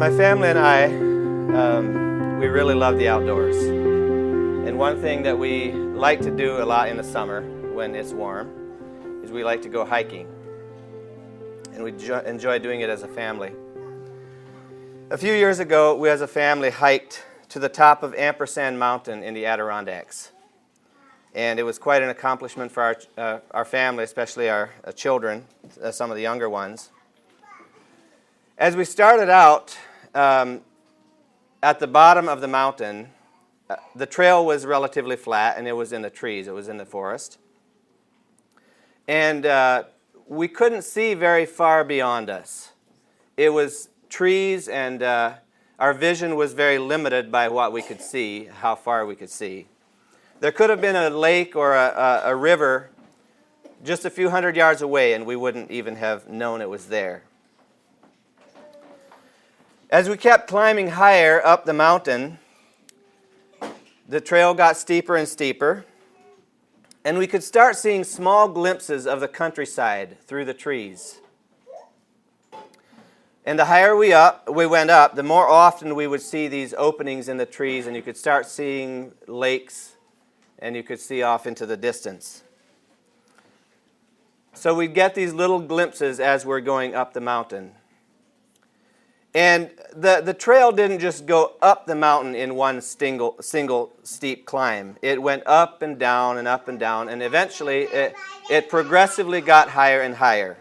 My family and I, we really love the outdoors. And one thing that we like to do a lot in the summer when it's warm is we like to go hiking. And we enjoy doing it as a family. A few years ago, we as a family hiked to the top of Ampersand Mountain in the Adirondacks. And it was quite an accomplishment for our family, especially our children, some of the younger ones. As we started out, at the bottom of the mountain, the trail was relatively flat, and it was in the trees. It was in the forest. And we couldn't see very far beyond us. It was trees, and our vision was very limited by what we could see, how far we could see. There could have been a lake or a river just a few hundred yards away, and we wouldn't even have known it was there. As we kept climbing higher up the mountain, the trail got steeper and steeper, and we could start seeing small glimpses of the countryside through the trees. And the higher we went up, the more often we would see these openings in the trees, and you could start seeing lakes, and you could see off into the distance. So we'd get these little glimpses as we're going up the mountain. And the trail didn't just go up the mountain in one single steep climb. It went up and down, and eventually it progressively got higher and higher.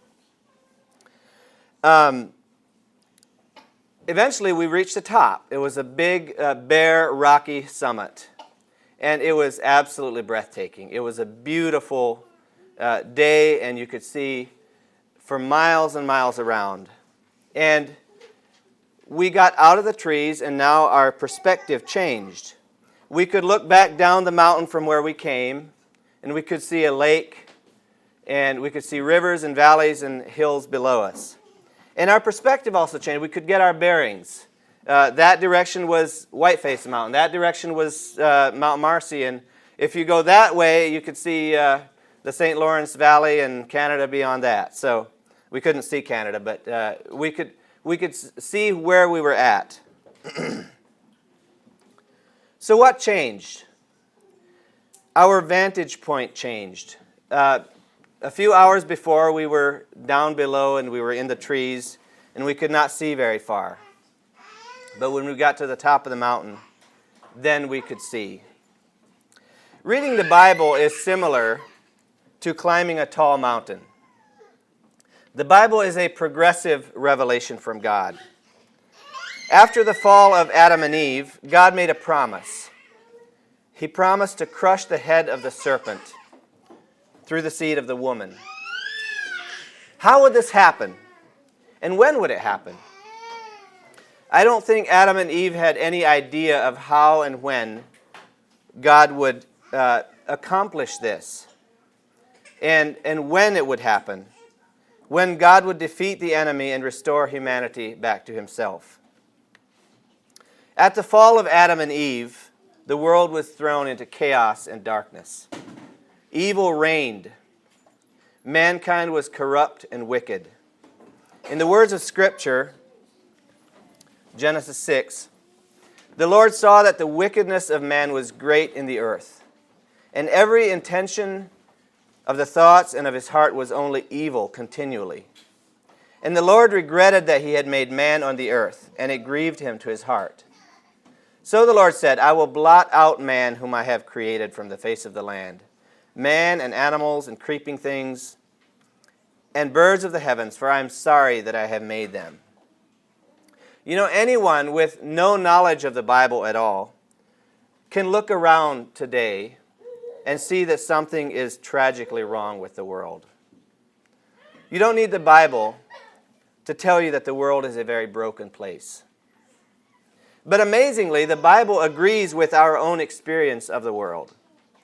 Eventually we reached the top. It was a big, bare, rocky summit. And it was absolutely breathtaking. It was a beautiful day, and you could see for miles and miles around. And we got out of the trees, and now our perspective changed. We could look back down the mountain from where we came, and we could see a lake, and we could see rivers and valleys and hills below us. And our perspective also changed. We could get our bearings. That direction was Whiteface Mountain. That direction was Mount Marcy. And if you go that way, you could see the St. Lawrence Valley and Canada beyond that. So we couldn't see Canada, but we could see where we were at. So what changed? Our vantage point changed. A few hours before, we were down below and we were in the trees, and we could not see very far. But when we got to the top of the mountain, then we could see. Reading the Bible is similar to climbing a tall mountain. The Bible is a progressive revelation from God. After the fall of Adam and Eve, God made a promise. He promised to crush the head of the serpent through the seed of the woman. How would this happen? And when would it happen? I don't think Adam and Eve had any idea of how and when God would accomplish this, and when it would happen, when God would defeat the enemy and restore humanity back to himself. At the fall of Adam and Eve, the world was thrown into chaos and darkness. Evil reigned. Mankind was corrupt and wicked. In the words of Scripture, Genesis 6, the Lord saw that the wickedness of man was great in the earth, and every intention of the thoughts and of his heart was only evil continually. And the Lord regretted that he had made man on the earth, and it grieved him to his heart. So the Lord said, I will blot out man whom I have created from the face of the land, man and animals and creeping things, and birds of the heavens, for I am sorry that I have made them. You know, anyone with no knowledge of the Bible at all can look around today and see that something is tragically wrong with the world. You don't need the Bible to tell you that the world is a very broken place. But amazingly, the Bible agrees with our own experience of the world.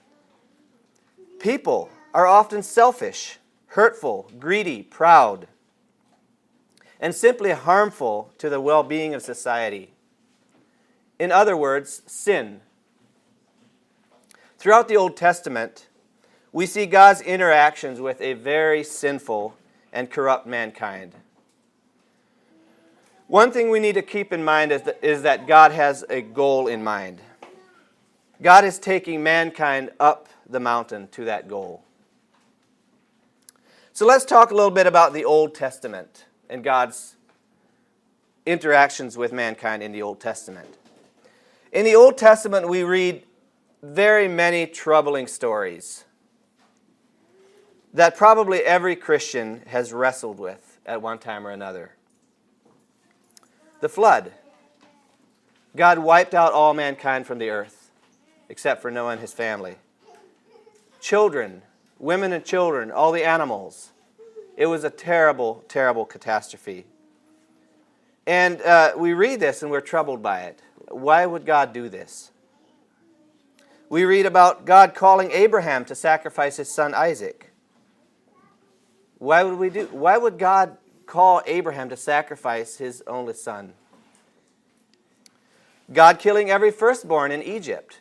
People are often selfish, hurtful, greedy, proud, and simply harmful to the well-being of society. In other words, sin. Throughout the Old Testament, we see God's interactions with a very sinful and corrupt mankind. One thing we need to keep in mind is that God has a goal in mind. God is taking mankind up the mountain to that goal. So let's talk a little bit about the Old Testament and God's interactions with mankind in the Old Testament. In the Old Testament, we read very many troubling stories that probably every Christian has wrestled with at one time or another. The flood. God wiped out all mankind from the earth, except for Noah and his family. Children, women and children, all the animals. It was a terrible, terrible catastrophe. And we read this and we're troubled by it. Why would God do this? We read about God calling Abraham to sacrifice his son Isaac. Why would God call Abraham to sacrifice his only son? God killing every firstborn in Egypt.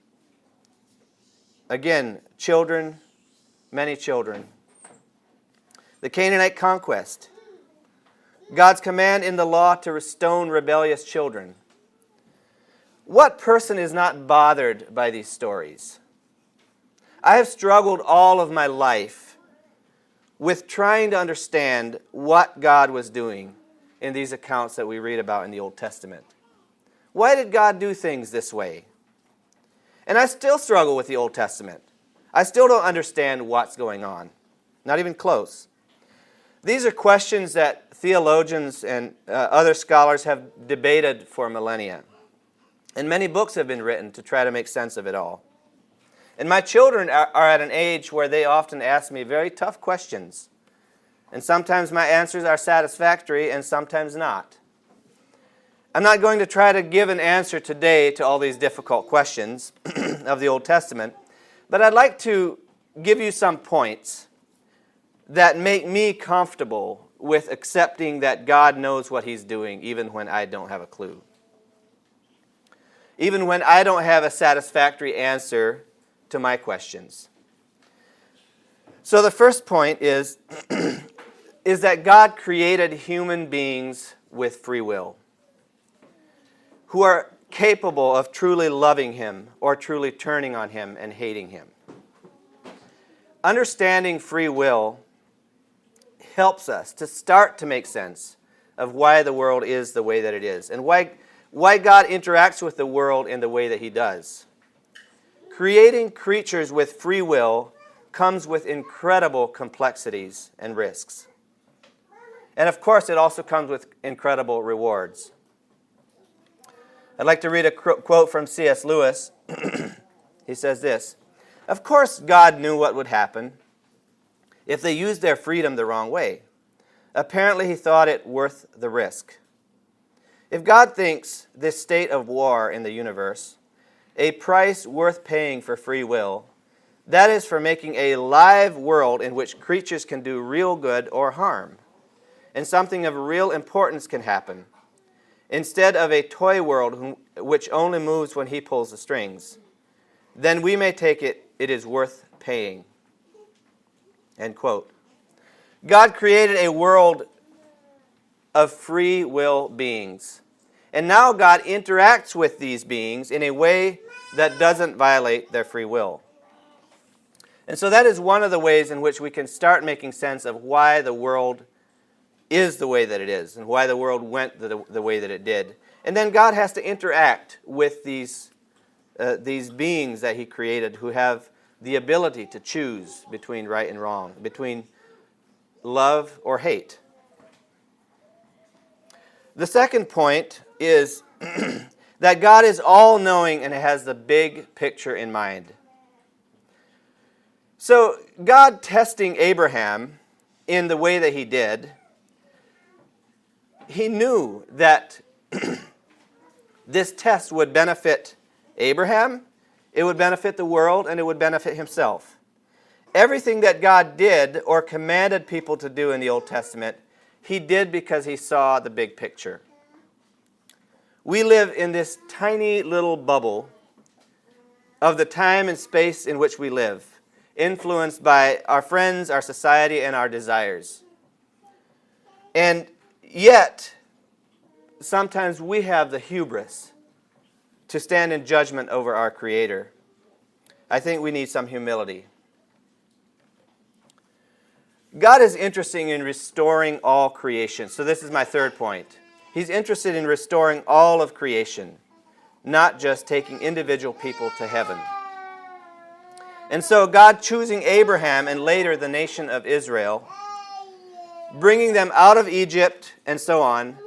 Again, children, many children. The Canaanite conquest. God's command in the law to stone rebellious children. What person is not bothered by these stories? I have struggled all of my life with trying to understand what God was doing in these accounts that we read about in the Old Testament. Why did God do things this way? And I still struggle with the Old Testament. I still don't understand what's going on. Not even close. These are questions that theologians and other scholars have debated for millennia. And many books have been written to try to make sense of it all. And my children are at an age where they often ask me very tough questions. And sometimes my answers are satisfactory and sometimes not. I'm not going to try to give an answer today to all these difficult questions of the Old Testament, but I'd like to give you some points that make me comfortable with accepting that God knows what He's doing even when I don't have a clue. Even when I don't have a satisfactory answer to my questions. So the first point is that God created human beings with free will, who are capable of truly loving Him or truly turning on Him and hating Him. Understanding free will helps us to start to make sense of why the world is the way that it is and why God interacts with the world in the way that He does. Creating creatures with free will comes with incredible complexities and risks. And of course, it also comes with incredible rewards. I'd like to read a quote from C.S. Lewis. He says this: "Of course, God knew what would happen if they used their freedom the wrong way. Apparently, He thought it worth the risk. If God thinks this state of war in the universe a price worth paying for free will, that is for making a live world in which creatures can do real good or harm, and something of real importance can happen, instead of a toy world which only moves when He pulls the strings, then we may take it is worth paying." End quote. God created a world of free will beings. And now God interacts with these beings in a way that doesn't violate their free will. And so that is one of the ways in which we can start making sense of why the world is the way that it is and why the world went the way that it did. And then God has to interact with these beings that He created who have the ability to choose between right and wrong, between love or hate. The second point is that God is all-knowing and has the big picture in mind. So God testing Abraham in the way that He did, He knew that this test would benefit Abraham, it would benefit the world, and it would benefit Himself. Everything that God did or commanded people to do in the Old Testament, He did because He saw the big picture. We live in this tiny little bubble of the time and space in which we live, influenced by our friends, our society, and our desires. And yet, sometimes we have the hubris to stand in judgment over our Creator. I think we need some humility. God is interested in restoring all creation. So this is my third point. He's interested in restoring all of creation, not just taking individual people to heaven. And so God choosing Abraham and later the nation of Israel, bringing them out of Egypt and so on,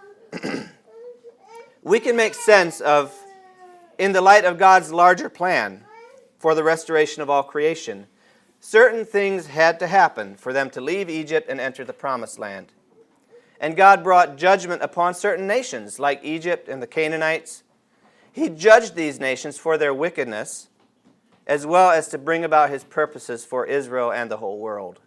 we can make sense of, in the light of God's larger plan for the restoration of all creation, certain things had to happen for them to leave Egypt and enter the Promised Land. And God brought judgment upon certain nations, like Egypt and the Canaanites. He judged these nations for their wickedness, as well as to bring about His purposes for Israel and the whole world.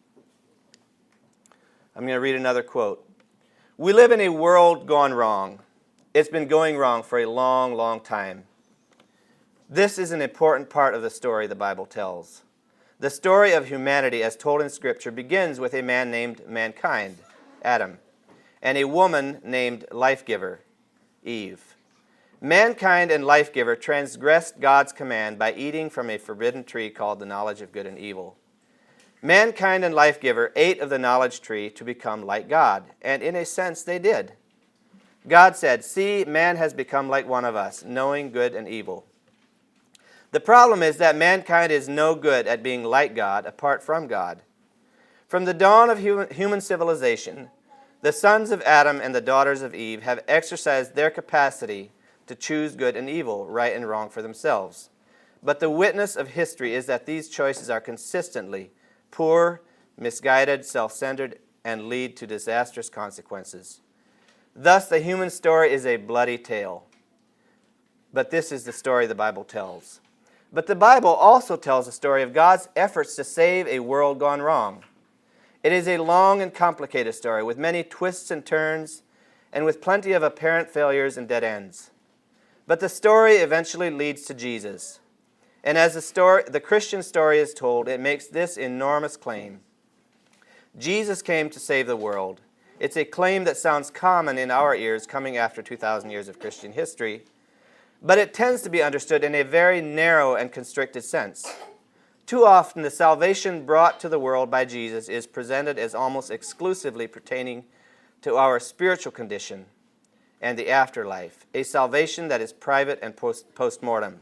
I'm going to read another quote. We live in a world gone wrong. It's been going wrong for a long, long time. This is an important part of the story the Bible tells. The story of humanity, as told in Scripture, begins with a man named mankind, Adam, and a woman named life-giver, Eve. Mankind and life-giver transgressed God's command by eating from a forbidden tree called the knowledge of good and evil. Mankind and life-giver ate of the knowledge tree to become like God, and in a sense they did. God said, "See, man has become like one of us, knowing good and evil." The problem is that mankind is no good at being like God apart from God. From the dawn of human civilization, the sons of Adam and the daughters of Eve have exercised their capacity to choose good and evil, right and wrong for themselves. But the witness of history is that these choices are consistently poor, misguided, self-centered, and lead to disastrous consequences. Thus, the human story is a bloody tale. But this is the story the Bible tells. But the Bible also tells the story of God's efforts to save a world gone wrong. It is a long and complicated story with many twists and turns and with plenty of apparent failures and dead ends. But the story eventually leads to Jesus. And as the Christian story is told, it makes this enormous claim. Jesus came to save the world. It's a claim that sounds common in our ears coming after 2,000 years of Christian history, but it tends to be understood in a very narrow and constricted sense. Too often, the salvation brought to the world by Jesus is presented as almost exclusively pertaining to our spiritual condition and the afterlife, a salvation that is private and post-mortem.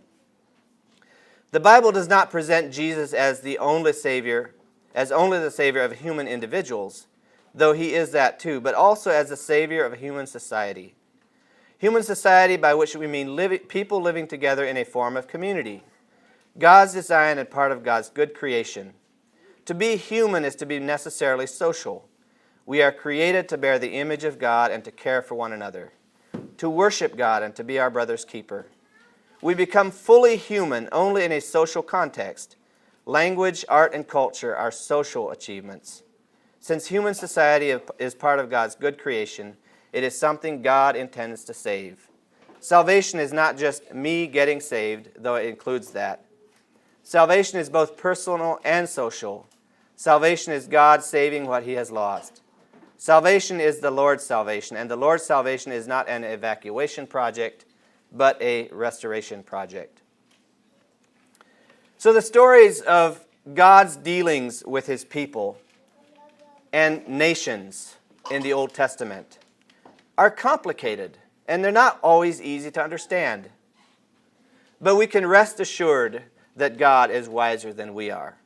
The Bible does not present Jesus as the only Savior of human individuals, though He is that too, but also as the Savior of human society. Human society, by which we mean people living together in a form of community. God's design and part of God's good creation. To be human is to be necessarily social. We are created to bear the image of God and to care for one another, to worship God and to be our brother's keeper. We become fully human only in a social context. Language, art, and culture are social achievements. Since human society is part of God's good creation, it is something God intends to save. Salvation is not just me getting saved, though it includes that. Salvation is both personal and social. Salvation is God saving what He has lost. Salvation is the Lord's salvation, and the Lord's salvation is not an evacuation project, but a restoration project. So the stories of God's dealings with His people and nations in the Old Testament are complicated, and they're not always easy to understand. But we can rest assured that God is wiser than we are.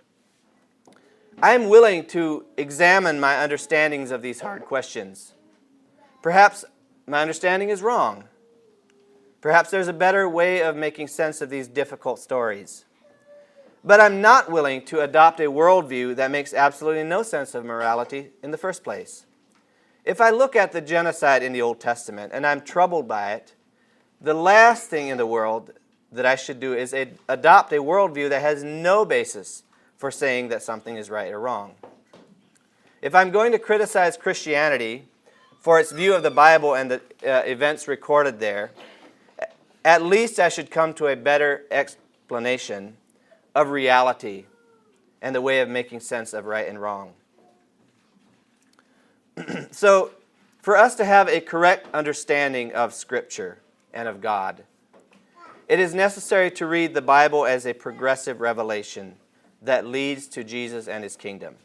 I am willing to examine my understandings of these hard questions. Perhaps my understanding is wrong. Perhaps there's a better way of making sense of these difficult stories. But I'm not willing to adopt a worldview that makes absolutely no sense of morality in the first place. If I look at the genocide in the Old Testament and I'm troubled by it, the last thing in the world that I should do is adopt a worldview that has no basis for saying that something is right or wrong. If I'm going to criticize Christianity for its view of the Bible and the events recorded there, at least I should come to a better explanation of reality and the way of making sense of right and wrong. So, For us to have a correct understanding of Scripture and of God, it is necessary to read the Bible as a progressive revelation that leads to Jesus and His kingdom.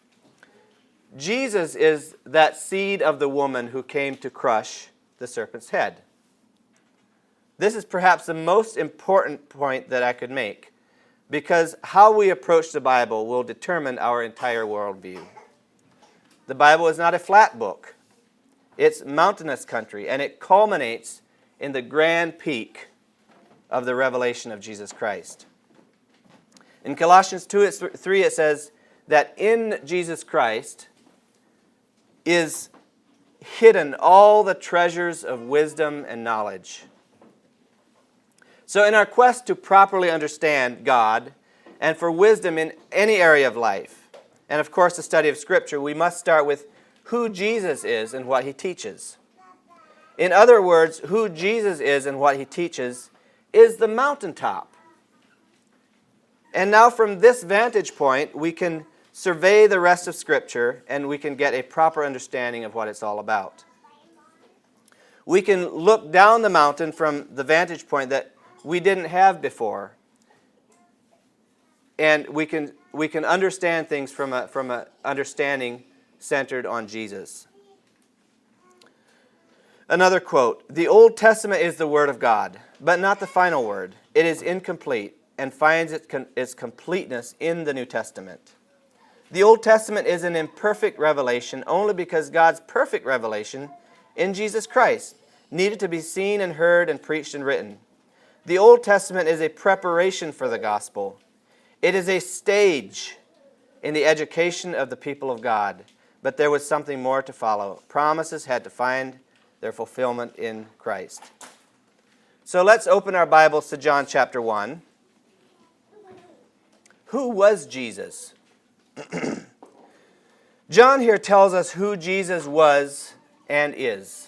Jesus is that seed of the woman who came to crush the serpent's head. This is perhaps the most important point that I could make, because how we approach the Bible will determine our entire worldview. The Bible is not a flat book. It's mountainous country, and it culminates in the grand peak of the revelation of Jesus Christ. In Colossians 2:3 it says that in Jesus Christ is hidden all the treasures of wisdom and knowledge. So in our quest to properly understand God and for wisdom in any area of life, and of course the study of Scripture, we must start with who Jesus is and what He teaches. In other words, who Jesus is and what He teaches is the mountaintop. And now from this vantage point, we can survey the rest of Scripture and we can get a proper understanding of what it's all about. We can look down the mountain from the vantage point that we didn't have before. And we can understand things from a understanding centered on Jesus. Another quote, "The Old Testament is the Word of God, but not the final word. It is incomplete and finds its completeness in the New Testament. The Old Testament is an imperfect revelation only because God's perfect revelation in Jesus Christ needed to be seen and heard and preached and written. The Old Testament is a preparation for the gospel. It is a stage in the education of the people of God, but there was something more to follow. Promises had to find their fulfillment in Christ." So let's open our Bibles to John chapter 1. Who was Jesus? John here tells us who Jesus was and is.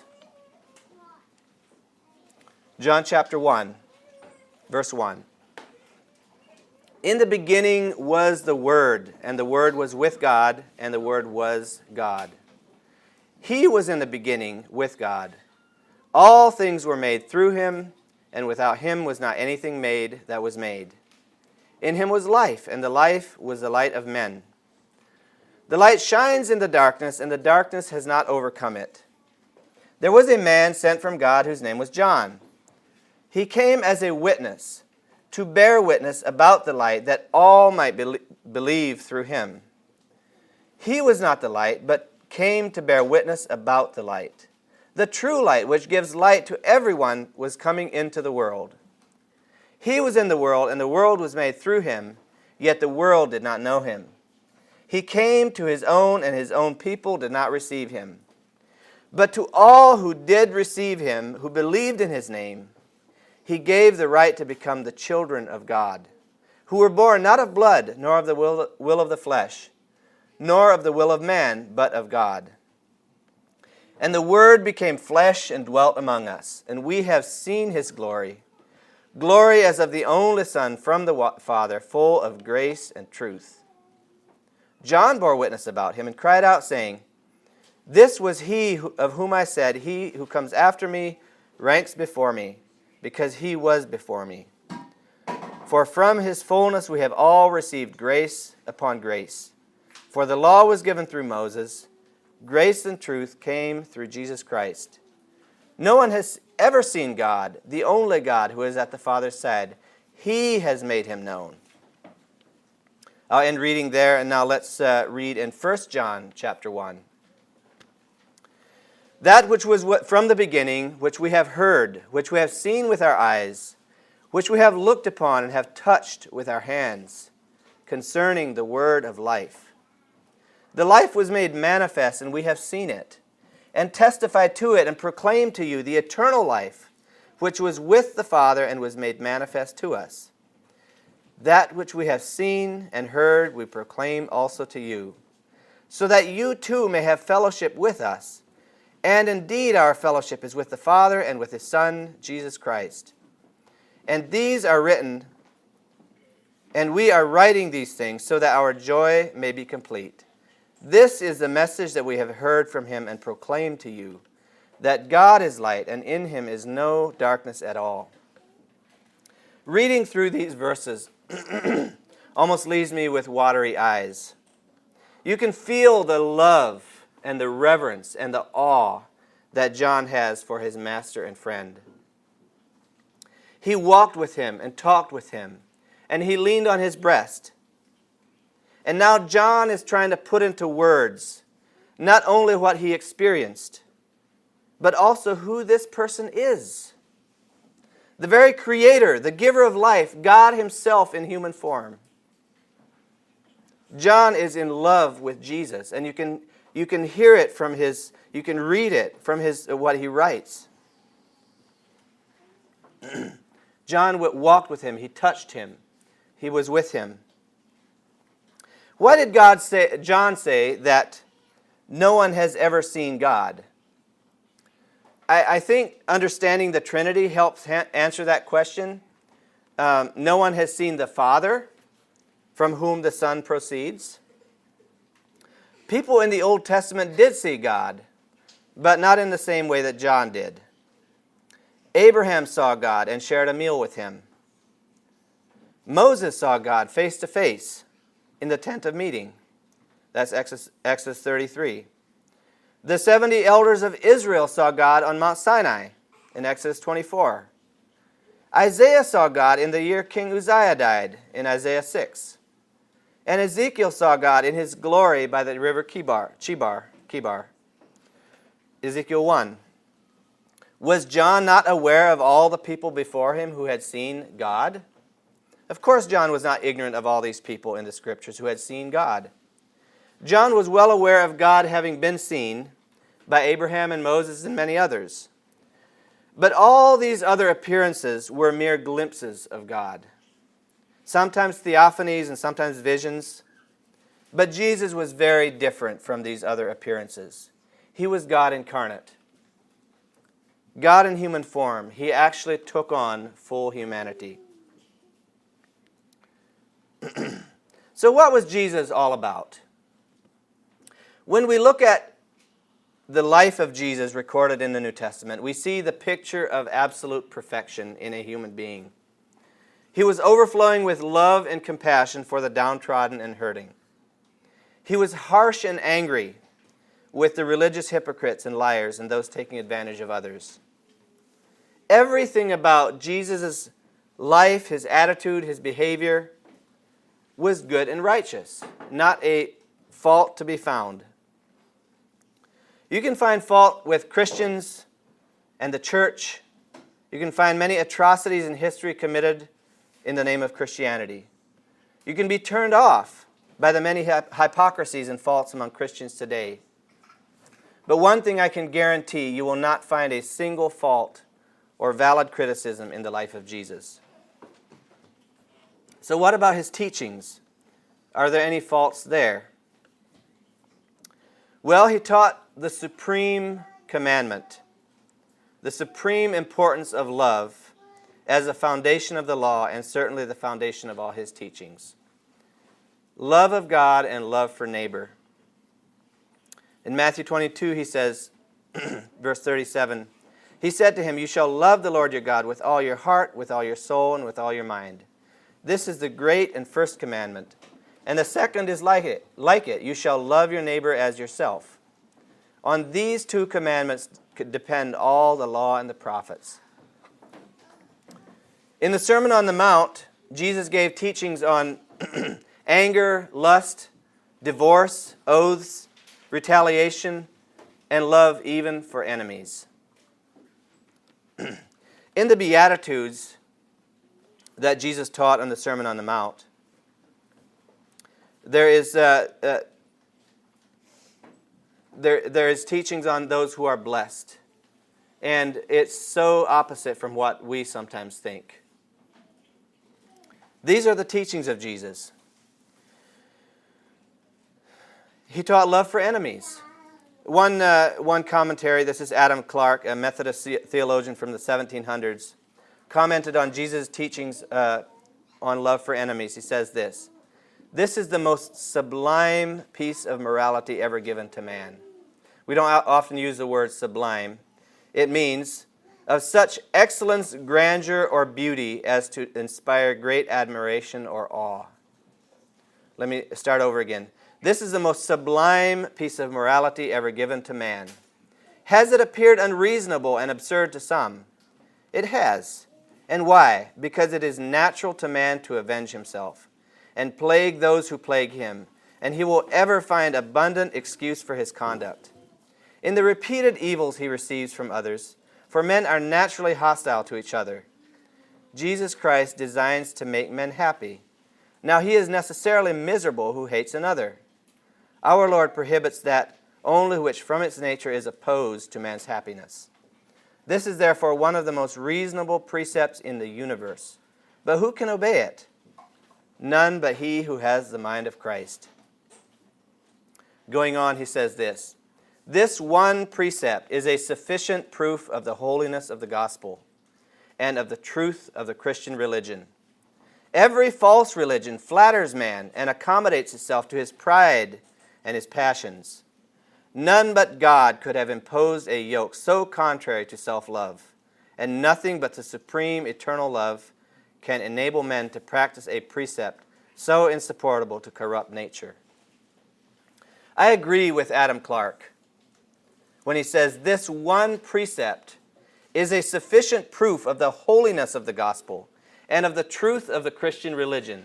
John chapter 1, verse 1. "In the beginning was the Word, and the Word was with God, and the Word was God. He was in the beginning with God. All things were made through Him, and without Him was not anything made that was made. In Him was life, and the life was the light of men. The light shines in the darkness, and the darkness has not overcome it. There was a man sent from God whose name was John. He came as a witness, to bear witness about the light, that all might believe through him. He was not the light, but came to bear witness about the light. The true light, which gives light to everyone, was coming into the world. He was in the world, and the world was made through him, yet the world did not know him. He came to his own, and his own people did not receive him. But to all who did receive him, who believed in his name, he gave the right to become the children of God, who were born not of blood, nor of the will of the flesh, nor of the will of man, but of God. And the Word became flesh and dwelt among us, and we have seen his glory, glory as of the only Son from the Father, full of grace and truth. John bore witness about him and cried out, saying, This was he of whom I said, He who comes after me ranks before me, because he was before me. For from his fullness we have all received grace upon grace. For the law was given through Moses, grace and truth came through Jesus Christ. No one has ever seen God, the only God who is at the Father's side. He has made him known." I'll end reading there, and now let's read in 1 John chapter 1. "That which was from the beginning, which we have heard, which we have seen with our eyes, which we have looked upon and have touched with our hands, concerning the word of life. The life was made manifest, and we have seen it, and testified to it, and proclaimed to you the eternal life, which was with the Father and was made manifest to us. That which we have seen and heard we proclaim also to you, so that you too may have fellowship with us. And indeed our fellowship is with the Father and with his Son, Jesus Christ. And these are written, and we are writing these things so that our joy may be complete. This is the message that we have heard from him and proclaimed to you, that God is light, and in him is no darkness at all. Reading through these verses almost leaves me with watery eyes. You can feel the love and the reverence and the awe that John has for his master and friend. He walked with him and talked with him, and he leaned on his breast. And now John is trying to put into words not only what he experienced, but also who this person is. The very creator, the giver of life, God himself in human form. John is in love with Jesus, and you can hear it from you can read it from what he writes. John walked with him, he touched him, he was with him. Why did John say that no one has ever seen God? I think understanding the Trinity helps answer that question. No one has seen the Father, from whom the Son proceeds. People in the Old Testament did see God, but not in the same way that John did. Abraham saw God and shared a meal with him. Moses saw God face to face in the tent of meeting. That's Exodus 33. The 70 elders of Israel saw God on Mount Sinai in Exodus 24. Isaiah saw God in the year King Uzziah died in Isaiah 6. And Ezekiel saw God in his glory by the river Chebar. Ezekiel 1. Was John not aware of all the people before him who had seen God? Of course, John was not ignorant of all these people in the Scriptures who had seen God. John was well aware of God having been seen by Abraham and Moses and many others. But all these other appearances were mere glimpses of God. Sometimes theophanies and sometimes visions. But Jesus was very different from these other appearances. He was God incarnate. God in human form. He actually took on full humanity. So what was Jesus all about? When we look at the life of Jesus recorded in the New Testament, we see the picture of absolute perfection in a human being. He was overflowing with love and compassion for the downtrodden and hurting. He was harsh and angry with the religious hypocrites and liars and those taking advantage of others. Everything about Jesus' life, his attitude, his behavior was good and righteous, not a fault to be found. You can find fault with Christians and the church. You can find many atrocities in history committed in the name of Christianity. You can be turned off by the many hypocrisies and faults among Christians today. But one thing I can guarantee, you will not find a single fault or valid criticism in the life of Jesus. So what about his teachings? Are there any faults there? Well, he taught the supreme commandment, the supreme importance of love as a foundation of the law and certainly the foundation of all his teachings. Love of God and love for neighbor. In Matthew 22, he says, verse 37, he said to him, "You shall love the Lord your God with all your heart, with all your soul, and with all your mind. This is the great and first commandment. And the second is like it. You shall love your neighbor as yourself. On these two commandments depend all the law and the prophets." In the Sermon on the Mount, Jesus gave teachings on anger, lust, divorce, oaths, retaliation, and love even for enemies. In the Beatitudes that Jesus taught on the Sermon on the Mount, there is teachings on those who are blessed. And it's so opposite from what we sometimes think. These are the teachings of Jesus. He taught love for enemies. One commentary, this is Adam Clarke, a Methodist theologian from the 1700s, commented on Jesus' teachings on love for enemies. He says this: "This is the most sublime piece of morality ever given to man." We don't often use the word sublime, it means of such excellence, grandeur, or beauty as to inspire great admiration or awe. Let me start over again. This is the most sublime piece of morality ever given to man. Has it appeared unreasonable and absurd to some? It has. And why? Because it is natural to man to avenge himself and plague those who plague him, and he will ever find abundant excuse for his conduct. In the repeated evils he receives from others, for men are naturally hostile to each other, Jesus Christ designs to make men happy. Now he is necessarily miserable who hates another. Our Lord prohibits that only which from its nature is opposed to man's happiness. This is therefore one of the most reasonable precepts in the universe. But who can obey it? None but he who has the mind of Christ. Going on, he says this. This one precept is a sufficient proof of the holiness of the gospel and of the truth of the Christian religion. Every false religion flatters man and accommodates itself to his pride and his passions. None but God could have imposed a yoke so contrary to self-love, and nothing but the supreme eternal love can enable men to practice a precept so insupportable to corrupt nature. I agree with Adam Clarke when he says this one precept is a sufficient proof of the holiness of the gospel and of the truth of the Christian religion.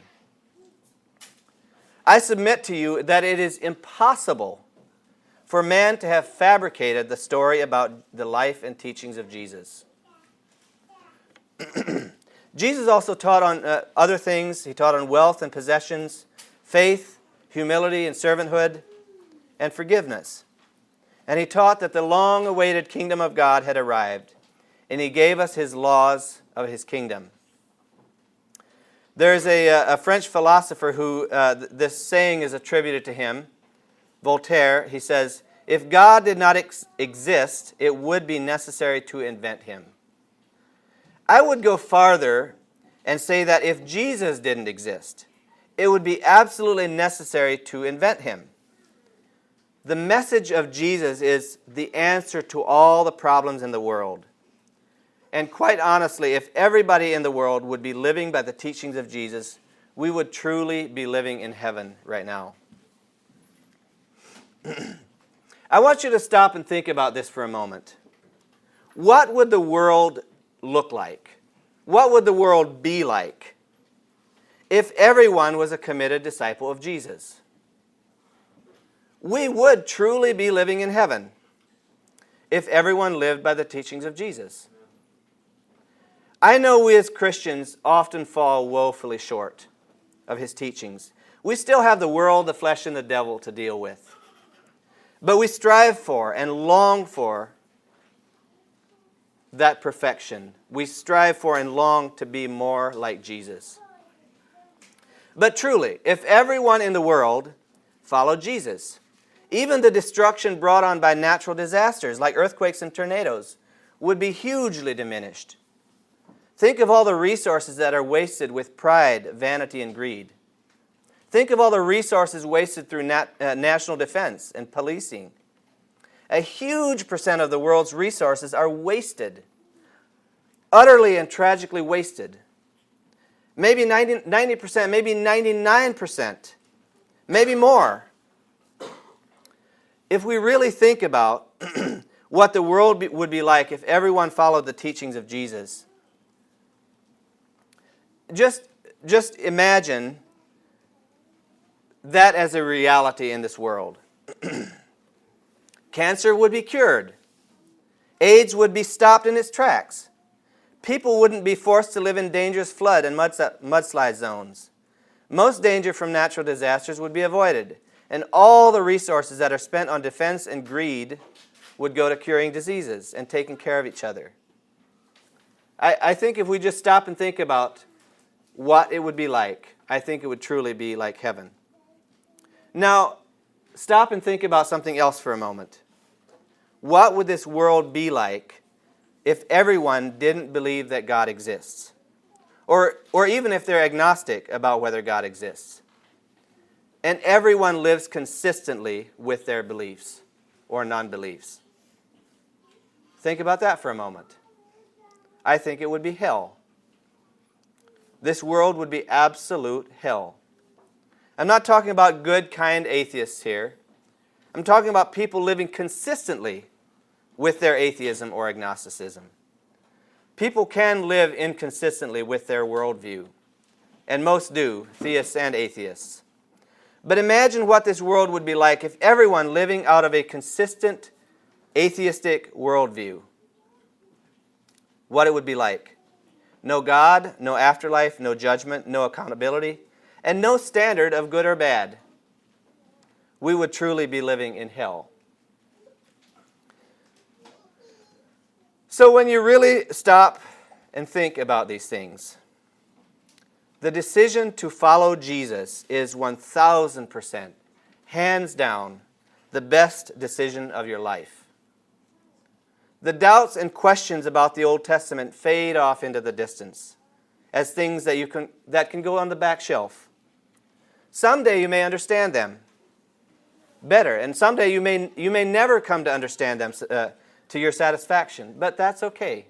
I submit to you that it is impossible for man to have fabricated the story about the life and teachings of Jesus. Jesus also taught on other things. He taught on wealth and possessions, faith, humility and servanthood, and forgiveness. And he taught that the long-awaited kingdom of God had arrived, and he gave us his laws of his kingdom. There's a French philosopher who this saying is attributed to him, Voltaire. He says, if God did not exist, it would be necessary to invent him. I would go farther and say that if Jesus didn't exist, it would be absolutely necessary to invent him. The message of Jesus is the answer to all the problems in the world. And quite honestly, if everybody in the world would be living by the teachings of Jesus, we would truly be living in heaven right now. I want you to stop and think about this for a moment. What would the world look like? What would the world be like if everyone was a committed disciple of Jesus? We would truly be living in heaven if everyone lived by the teachings of Jesus. I know we as Christians often fall woefully short of his teachings. We still have the world, the flesh, and the devil to deal with. But we strive for and long for that perfection. We strive for and long to be more like Jesus. But truly, if everyone in the world followed Jesus, even the destruction brought on by natural disasters like earthquakes and tornadoes would be hugely diminished. Think of all the resources that are wasted with pride, vanity, and greed. Think of all the resources wasted through national defense and policing. A huge percent of the world's resources are wasted, utterly and tragically wasted. Maybe 90%, maybe 99%, maybe more. If we really think about what the world would be like if everyone followed the teachings of Jesus, just imagine that as a reality in this world. Cancer would be cured. AIDS would be stopped in its tracks. People wouldn't be forced to live in dangerous flood and mudslide zones. Most danger from natural disasters would be avoided, and all the resources that are spent on defense and greed would go to curing diseases and taking care of each other. I think if we just stop and think about what it would be like, I think it would truly be like heaven. Now, stop and think about something else for a moment. What would this world be like if everyone didn't believe that God exists? Or even if they're agnostic about whether God exists. And everyone lives consistently with their beliefs or non-beliefs. Think about that for a moment. I think it would be hell. This world would be absolute hell. I'm not talking about good, kind atheists here. I'm talking about people living consistently with their atheism or agnosticism. People can live inconsistently with their worldview, and most do, theists and atheists. But imagine what this world would be like if everyone living out of a consistent atheistic worldview. What it would be like. No God, no afterlife, no judgment, no accountability, and no standard of good or bad. We would truly be living in hell. So when you really stop and think about these things, the decision to follow Jesus is 1,000%, hands down, the best decision of your life. The doubts and questions about the Old Testament fade off into the distance as things that can go on the back shelf. Someday you may understand them better, and someday you may never come to understand them to your satisfaction, but that's okay.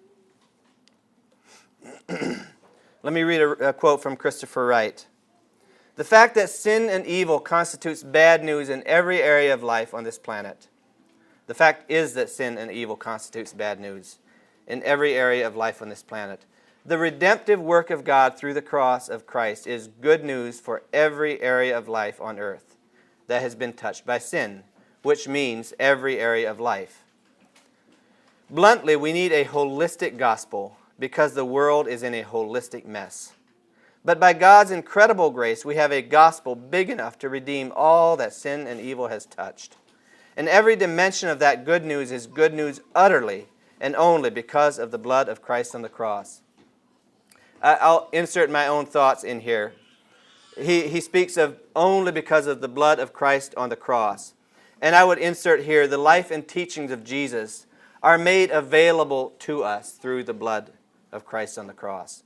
Let me read a quote from Christopher Wright. The fact that sin and evil constitutes bad news in every area of life on this planet. The fact is that sin and evil constitutes bad news in every area of life on this planet. The redemptive work of God through the cross of Christ is good news for every area of life on earth that has been touched by sin, which means every area of life. Bluntly, we need a holistic gospel because the world is in a holistic mess. But by God's incredible grace, we have a gospel big enough to redeem all that sin and evil has touched. And every dimension of that good news is good news utterly and only because of the blood of Christ on the cross. I'll insert my own thoughts in here. He speaks of only because of the blood of Christ on the cross. And I would insert here the life and teachings of Jesus are made available to us through the blood of Christ on the cross.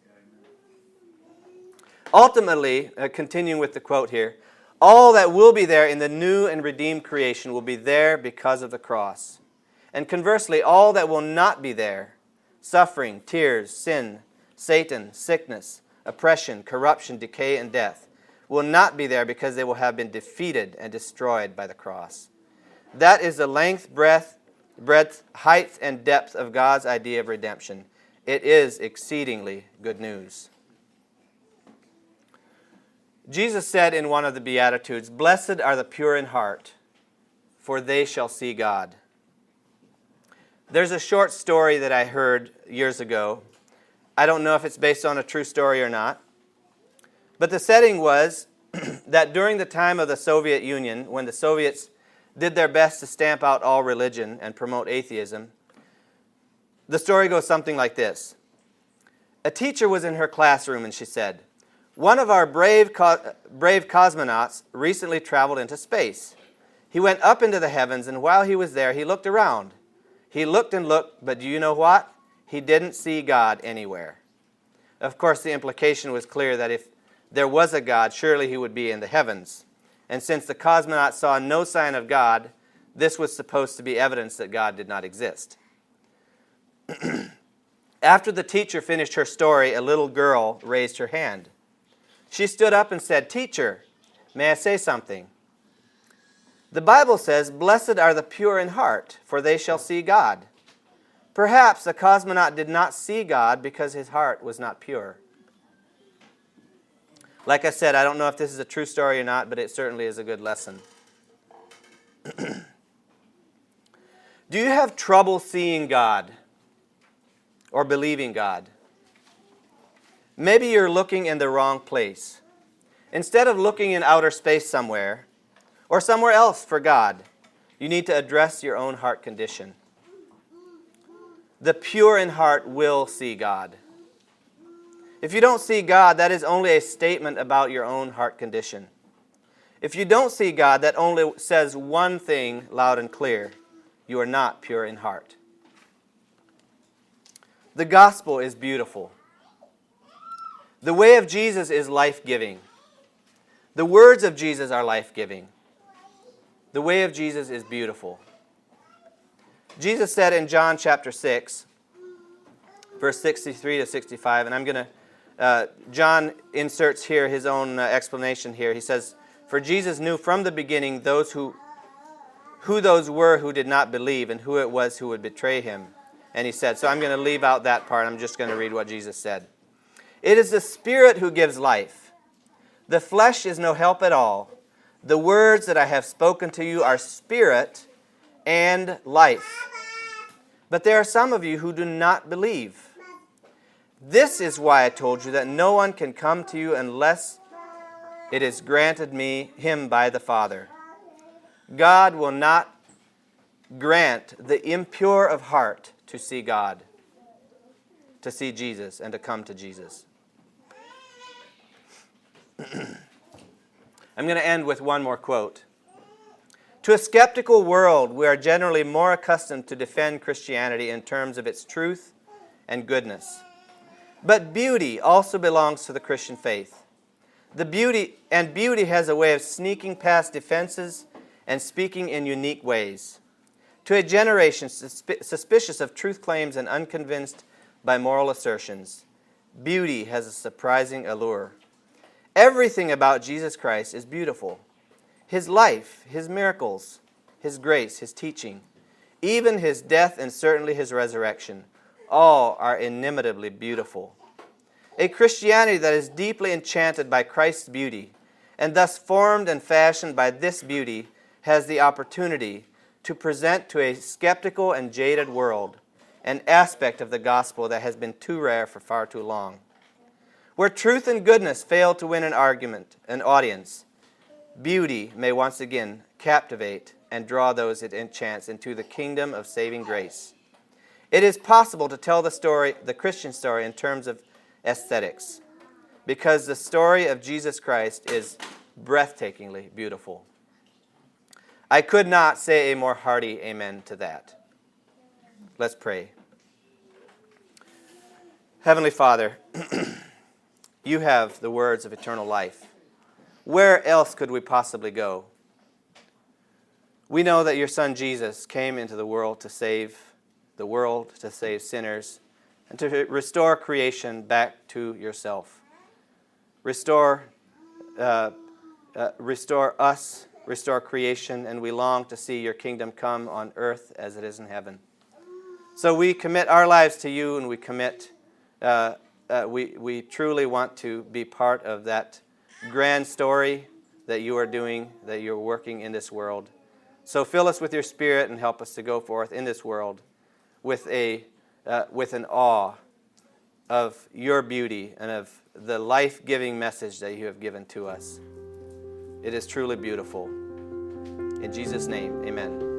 Ultimately, continuing with the quote here, all that will be there in the new and redeemed creation will be there because of the cross. And conversely, all that will not be there, suffering, tears, sin, Satan, sickness, oppression, corruption, decay, and death, will not be there because they will have been defeated and destroyed by the cross. That is the length, breadth, height, and depth of God's idea of redemption. It is exceedingly good news. Jesus said in one of the Beatitudes, "Blessed are the pure in heart, for they shall see God." There's a short story that I heard years ago. I don't know if it's based on a true story or not. But the setting was that during the time of the Soviet Union, when the Soviets did their best to stamp out all religion and promote atheism, the story goes something like this. A teacher was in her classroom and she said, "One of our brave cosmonauts recently traveled into space. He went up into the heavens, and while he was there, he looked around. He looked and looked, but do you know what? He didn't see God anywhere." Of course, the implication was clear that if there was a God, surely he would be in the heavens. And since the cosmonaut saw no sign of God, this was supposed to be evidence that God did not exist. After the teacher finished her story, a little girl raised her hand. She stood up and said, "Teacher, may I say something?" The Bible says, "Blessed are the pure in heart, for they shall see God." Perhaps the cosmonaut did not see God because his heart was not pure. Like I said, I don't know if this is a true story or not, but it certainly is a good lesson. Do you have trouble seeing God or believing God? Maybe you're looking in the wrong place. Instead of looking in outer space somewhere or somewhere else for God, you need to address your own heart condition. The pure in heart will see God. If you don't see God, that is only a statement about your own heart condition. If you don't see God, that only says one thing loud and clear. You are not pure in heart. The gospel is beautiful. The way of Jesus is life-giving. The words of Jesus are life-giving. The way of Jesus is beautiful. Jesus said in John chapter 6, verse 63 to 65, and I'm going to, John inserts here his own explanation here. He says, "For Jesus knew from the beginning who those were who did not believe and who it was who would betray him." And he said, so I'm going to leave out that part. I'm just going to read what Jesus said. "It is the Spirit who gives life. The flesh is no help at all. The words that I have spoken to you are spirit and life. But there are some of you who do not believe. This is why I told you that no one can come to you unless it is granted him by the Father. God will not grant the impure of heart to see God, to see Jesus, and to come to Jesus." I'm going to end with one more quote. "To a skeptical world, we are generally more accustomed to defend Christianity in terms of its truth and goodness. But beauty also belongs to the Christian faith. Beauty has a way of sneaking past defenses and speaking in unique ways. To a generation suspicious of truth claims and unconvinced by moral assertions, beauty has a surprising allure. Everything about Jesus Christ is beautiful. His life, his miracles, his grace, his teaching, even his death and certainly his resurrection, all are inimitably beautiful. A Christianity that is deeply enchanted by Christ's beauty and thus formed and fashioned by this beauty has the opportunity to present to a skeptical and jaded world an aspect of the gospel that has been too rare for far too long. Where truth and goodness fail to win an audience, beauty may once again captivate and draw those it enchants into the kingdom of saving grace. It is possible to tell the Christian story in terms of aesthetics, because the story of Jesus Christ is breathtakingly beautiful." I could not say a more hearty amen to that. Let's pray. Heavenly Father, you have the words of eternal life. Where else could we possibly go? We know that your Son Jesus came into the world to save sinners, and to restore creation back to yourself. Restore us, restore creation, and we long to see your kingdom come on earth as it is in heaven. So we commit our lives to you, and we commit, we truly want to be part of that grand story that you are doing, that you're working in this world. So fill us with your Spirit and help us to go forth in this world with an awe of your beauty and of the life-giving message that you have given to us. It is truly beautiful. In Jesus' name, amen.